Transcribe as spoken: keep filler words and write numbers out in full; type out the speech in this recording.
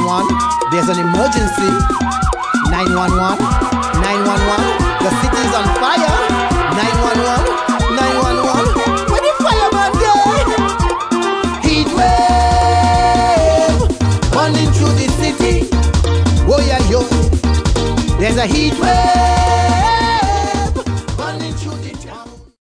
one one, there's an emergency. nine one one, nine one one, the city's on fire. nine one one, nine one one, where the fireman there? Heat wave running through the city. Oh yeah, yo, there's a heat wave